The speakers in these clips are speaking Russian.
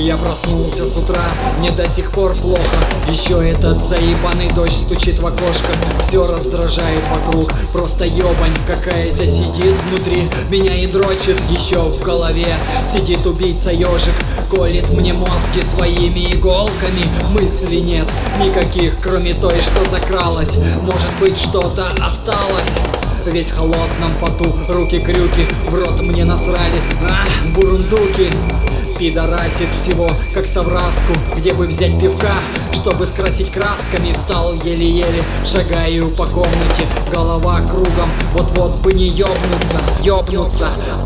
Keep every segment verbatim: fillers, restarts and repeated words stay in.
Я проснулся с утра, мне до сих пор плохо. Еще этот заебанный дождь стучит в окошко. Все раздражает вокруг, просто ебань какая-то сидит внутри меня и дрочит. Еще в голове сидит убийца ежик, колет мне мозги своими иголками. Мыслей нет никаких, кроме той, что закралась. Может быть, что-то осталось. Весь в холодном поту, руки-крюки, в рот мне насрали. А, бурундуки. Пидорасит всего, как совраску. Где бы взять пивка, чтобы скрасить красками? Встал еле-еле, шагаю по комнате, голова кругом, вот-вот бы не ёбнуться, ёбнуться.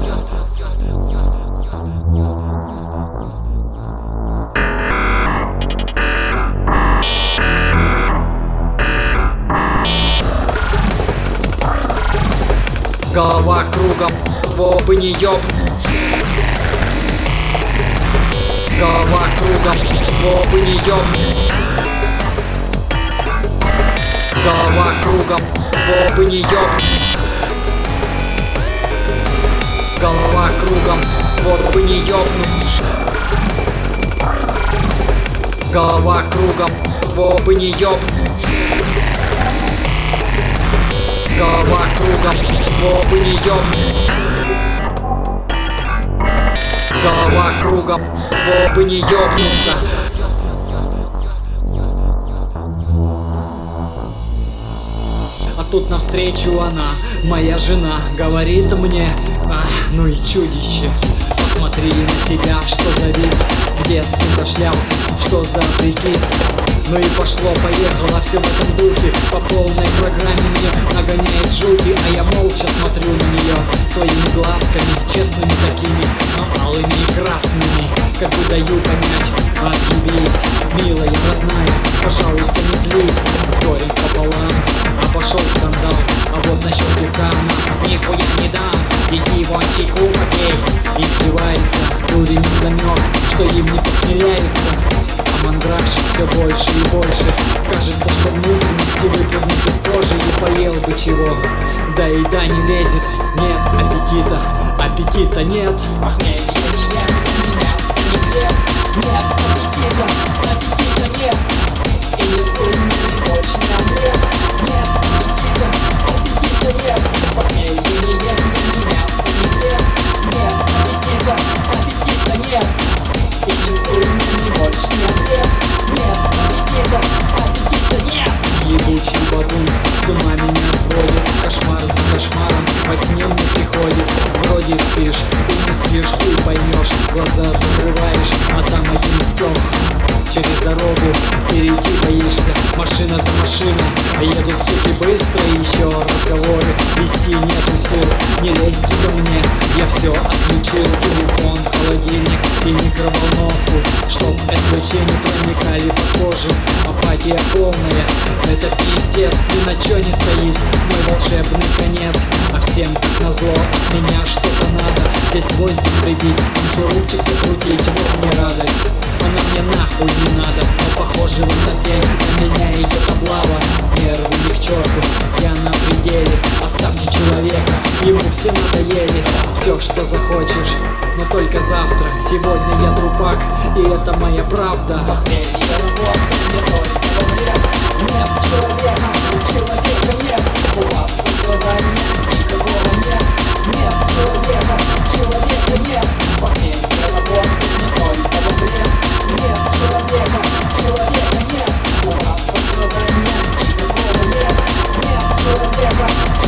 Голова кругом, вот бы не ёбнуться. Голова кругом, вот бы не ёбнуться. Голова кругом, вот бы не ёбнуться. Голова кругом, вот бы не ёбнуться. Голова кругом, вот бы не ёбнуться. Голова кругом, вот бы не ёбнуться. Голова кругом, вот бы не ёбнуться. А тут навстречу она, моя жена, говорит мне: а, ну и чудище, посмотри на себя, что за вид, где, сука, шлялся, что за прикид. Ну и пошло-поехало все в этом духе, по полной программе мне нагоняет жути. А я молча смотрю на нее своими глазками, честными такими, но алыми и красными. Как бы даю понять: отъебись, милая, родная, пожалуйста, не злись. С горем пополам, а пошел скандал. А вот насчет пивка она: нихуя не дам, иди вон чайку попей. Издевается, дурень намек, что им не похмеляется. А мандраж все больше и больше. Кажется, что внутренности выпрыгнут из кожи. И поел бы чего, да еда не лезет. Нет аппетита, аппетита нет. С похмелья нет, ни мяса, ни хлеб. Нет аппетита, аппетита нет. И не суй мне больше на хлеб. Нет аппетита, аппетита нет. С похмелья нет, ни мяса, ни хлеб. Нет аппетита, аппетита нет. И не суй мне больше на хлеб. Нет аппетита, аппетита нет. Ебучий бабун с ума меня сводит. Кошмар за кошмаром во сне мне приходит. Вроде спишь, ты не спишь, хуй поймешь. Глаза закрываешь, а там один стёк. Через дорогу перейти боишься. Машина за машиной, едут суки быстро. И еще разговоры вести нету сил. Не лезьте ко мне, я все отключил. Телефон, холодильник и микроволновку, чтоб СВЧ не проникали под кожу. Апатия полная, это пиздец, ни на чё не стоит мой волшебный конец. А всем как назло от меня что-то надо. Здесь гвозди прибить, там шурупчик закрутить, вот мне радость. Она мне нахуй не надо, но похоже в этот день на меня идет облава. Нервы ни к черту, я на пределе. Оставьте человека, ему все надоели. Все, что захочешь, но только завтра. Сегодня я трупак, и это моя правда. С похмелья вот, где только во вред. Нет человека, человека нет. У вас создавания никакого нет. Нет человека, человека нет. С похмелья вот, где только во вред. Нет человека, человека нет. У вас создавания никакого нет. Нет человека,